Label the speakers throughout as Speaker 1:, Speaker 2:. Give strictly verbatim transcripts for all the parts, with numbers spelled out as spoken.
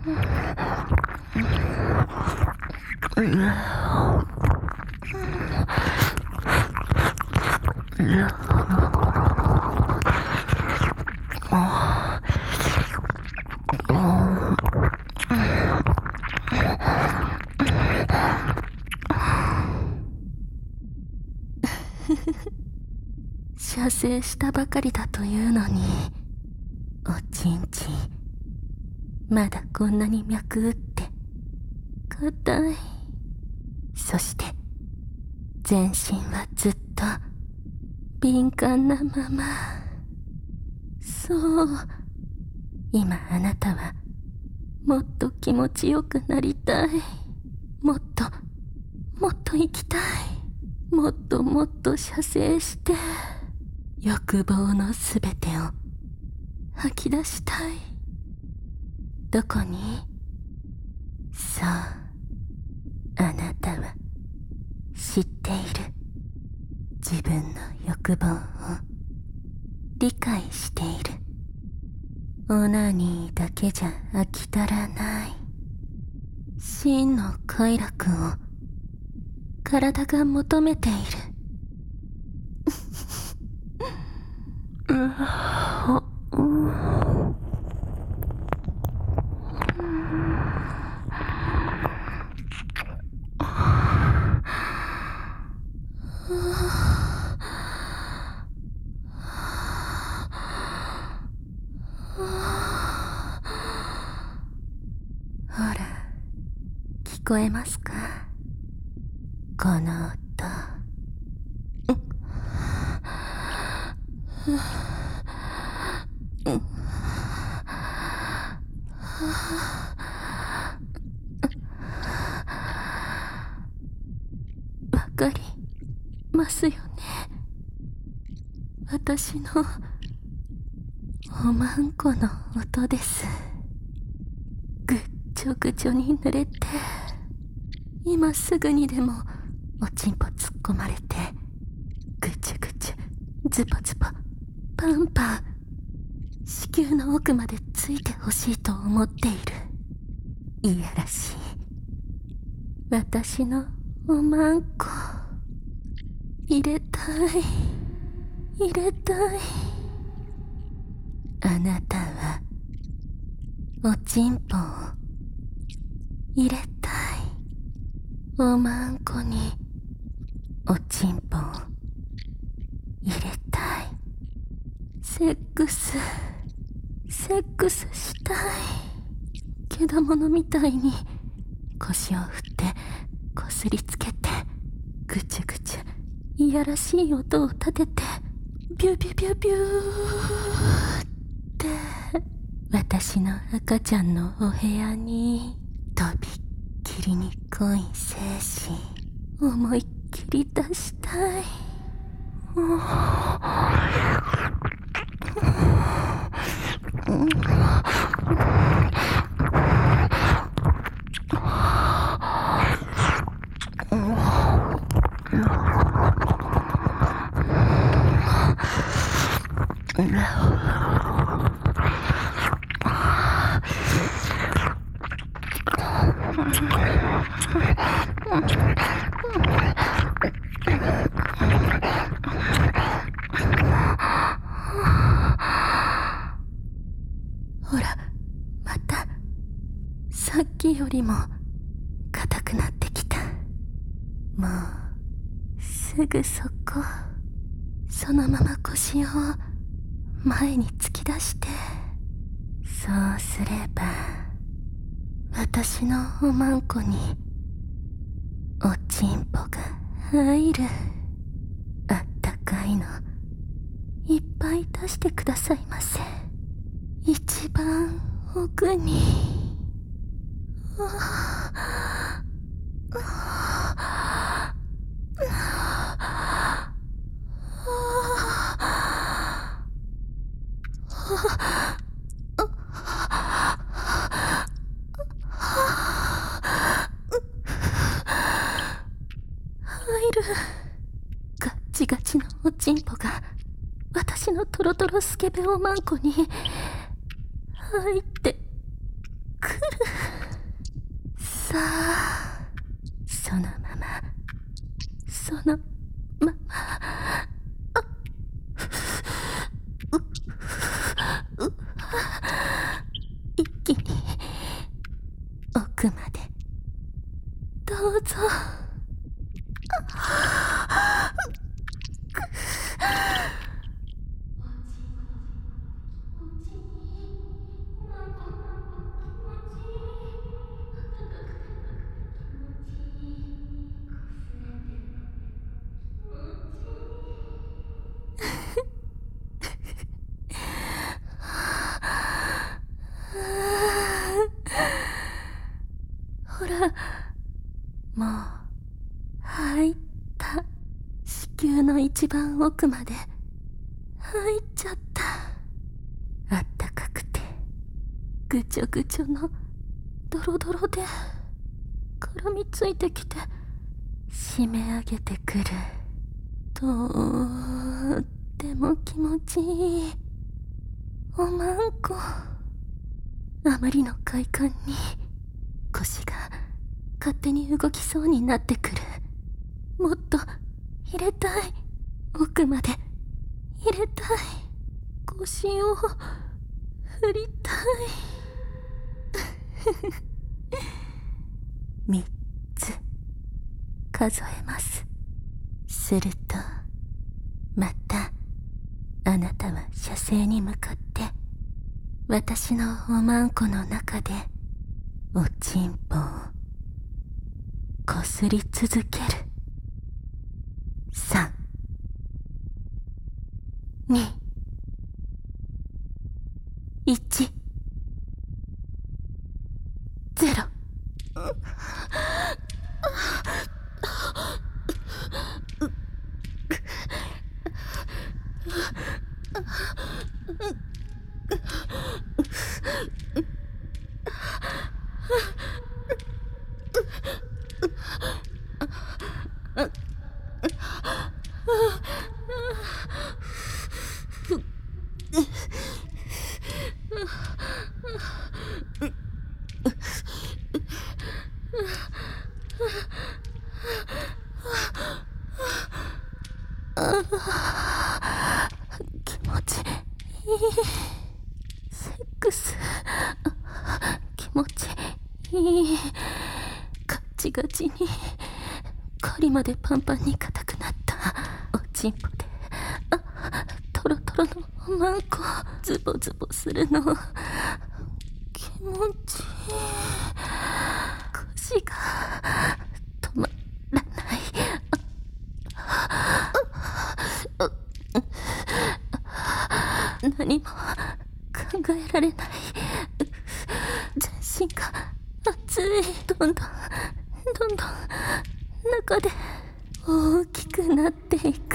Speaker 1: 射精したばかりだというのに、おちんちんまだこんなに脈打って硬い。そして全身はずっと敏感なまま。そう、今あなたはもっと気持ちよくなりたい。もっともっと生きたい。もっともっと射精して欲望のすべてを吐き出したい。どこに？そう、あなたは知っている。自分の欲望を理解している。オナニーだけじゃ飽き足らない。真の快楽を体が求めている。ほら、聞こえますか？この音。わかりますよね。私のおまんこの音です。ぐっちょぐちょに濡れて、今すぐにでもおちんぽ突っ込まれて、ぐちゅぐちゅ、ズポズポ、パンパン、子宮の奥までついてほしいと思っている。いやらしい私のおまんこ、入れたい、入れたい。あなたはおちんぽを入れたい。おまんこにおちんぽを入れたい。セックスセックスしたい。けだものみたいに腰を振ってこすりつけて、ぐちゅぐちゅいやらしい音を立てて、ビュビュビュビューって私の赤ちゃんのお部屋にとびっきりに恋精神思いっきり出したい。ほら、またさっきよりも硬くなってきた。もうすぐそこ。そのまま腰を前に突き出して、そうすれば私のおまんこにおちんぽが入る。あったかいのいっぱい出してくださいませ。一番奥に。入る。ガッチガチのおちんぽが私のトロトロスケベおまんこに入ってくる。 さあ、そのままそのまま一気に奥までどうぞ。ほら、もう入った。子宮の一番奥まで入っちゃった。あったかくてぐちょぐちょのドロドロで絡みついてきて締め上げてくる。とっても気持ちいいおまんこ。あまりの快感に腰が勝手に動きそうになってくる。もっと入れたい。奥まで入れたい。腰を振りたい。三つ数えます。するとまたあなたは射精に向かって私のおまんこの中でおちんぽをこすり続ける。三、二、一、ゼロ。気持ちいい。セックス気持ちいい。ガッチガチに狩りまでパンパンに硬くなったおちんぽで、あ、トロトロのおまんこズボズボするの気持ちいい。腰が止まらない。何も考えられない。全身が熱い。どんどんどんどん中で大きくなっていく。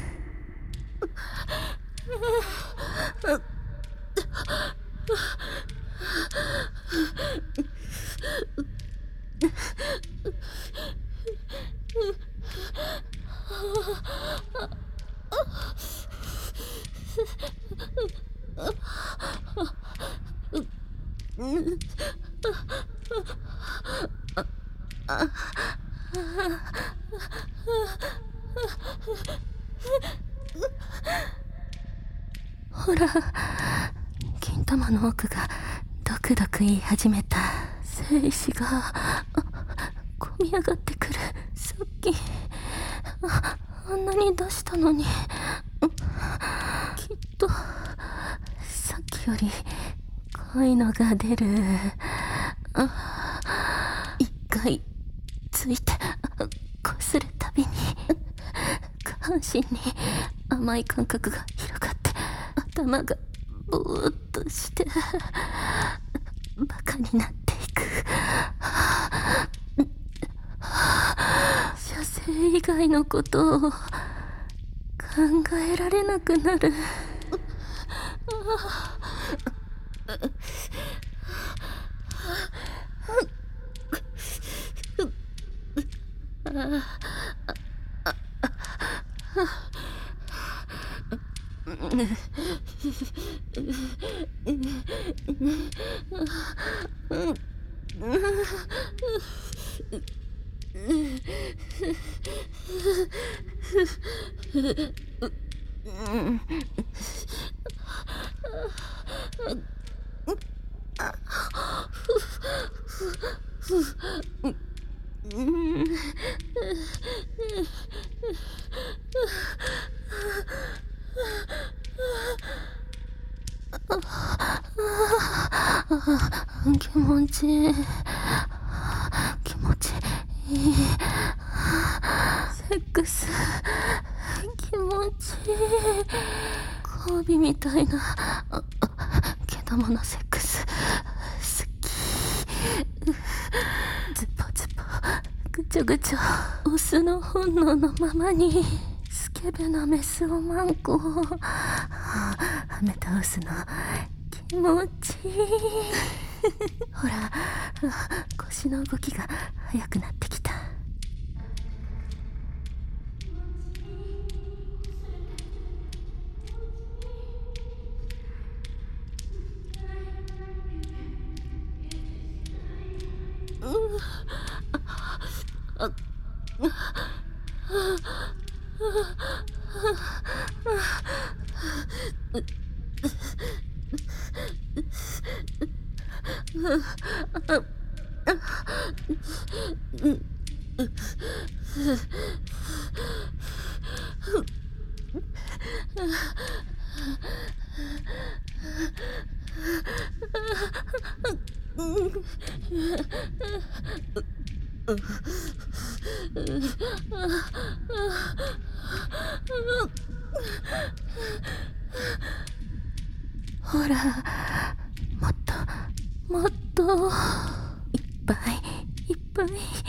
Speaker 1: ほら、金玉の奥がドクドク言い始めた。精子がこみ上がってくる。さっき あ, あんなに出したのに、きっとさっきより濃いのが出る。あ、一回ついてこするたびに下半身に甘い感覚が広がって頭がぼーっとしてバカになっていく。射精以外のことを考えられなくなる。 気持ちいい、気持ちいい、セックス気持ちいい、交尾みたいなけどものセックス好き。ズポズポぐちょぐちょ、オスの本能のままにスケベなメスをマンコをはめ倒すの気持ちいい。ほら、腰の動きが速くなってきた。ほら、もっともっといっぱいいっぱい。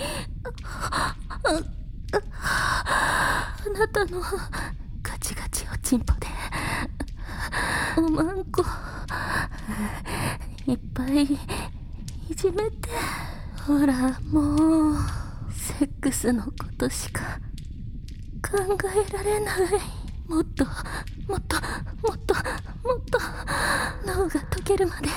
Speaker 1: あなたのガチガチおちんぽでおまんこいっぱいいじめて。ほら、もうセックスのことしか考えられない。もっともっともっともっと脳が溶けるまで。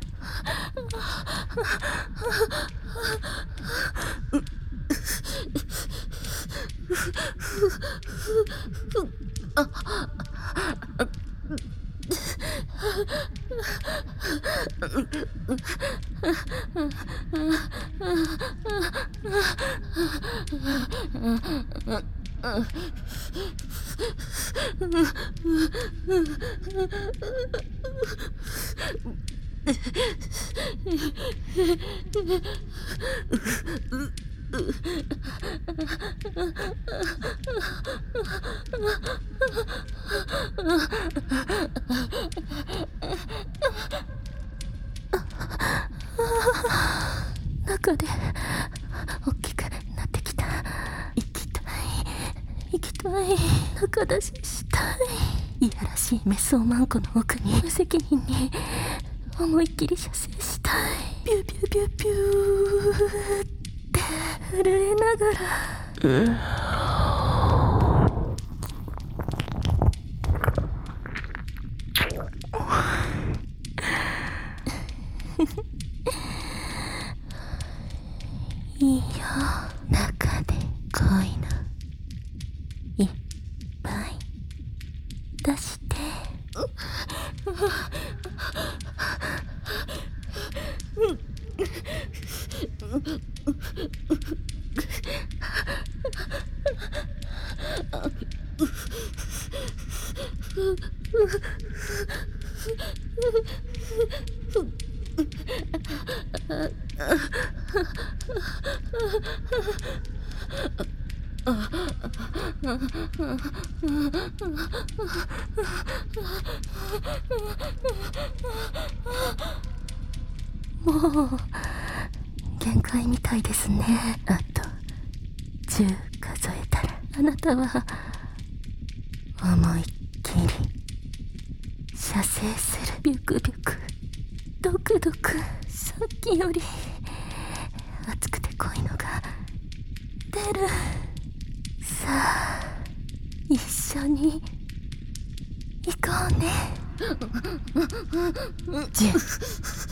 Speaker 1: 中で大きくなってきた。行きたい行きたい、中出ししたい。いやらしいメスオマンコの奥に無責任に思いっきり射精したい。ピューピューピューピューって震えながら、いいよ、中で恋のいっぱい出して。もう限界みたいですね。あとじゅう数えたらあなたは思いっきり射精する。ビュクビュクドクドク、さっきより熱くて濃いのが出る。さあ一緒に行こうね。じゅう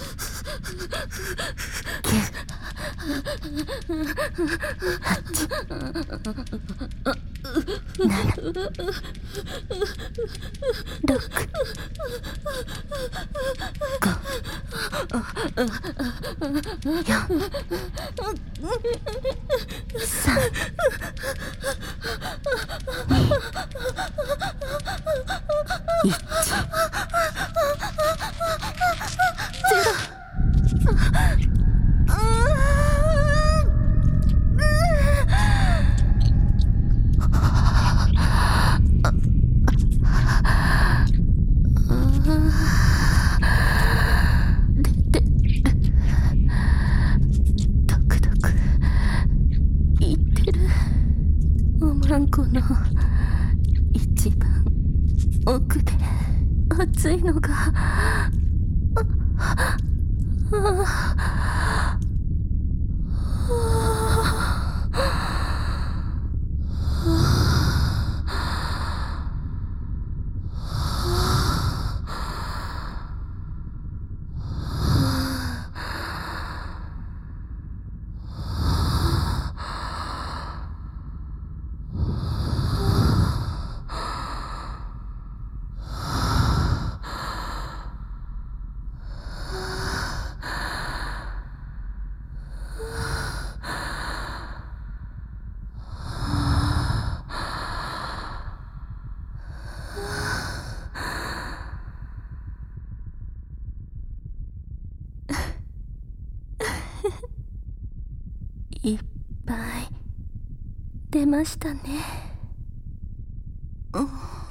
Speaker 1: 暑いのがいっぱい出ましたね。うん、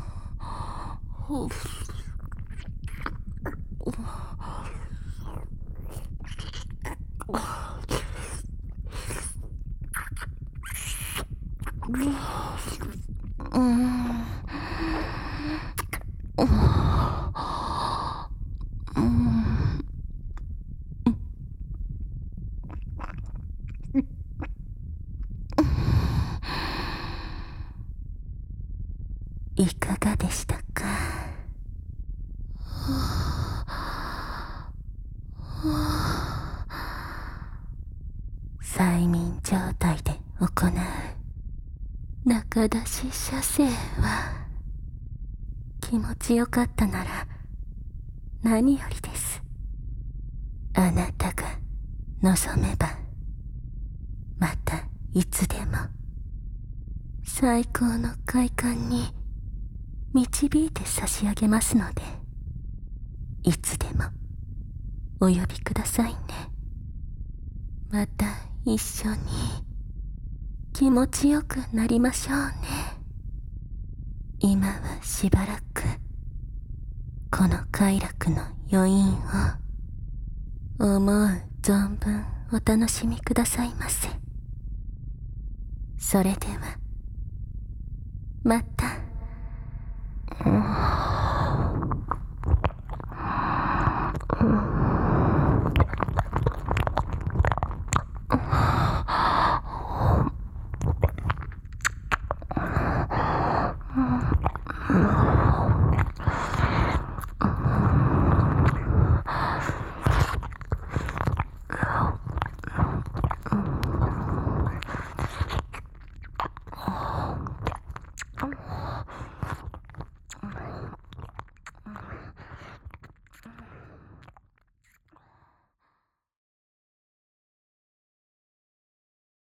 Speaker 1: いかがでしたか？催眠状態で行う中出し射精は気持ちよかったなら何よりです。あなたが望めばまたいつでも最高の快感に導いて差し上げますので、いつでもお呼びくださいね。また一緒に気持ちよくなりましょうね。今はしばらくこの快楽の余韻を思う存分お楽しみくださいませ。それではまた。うん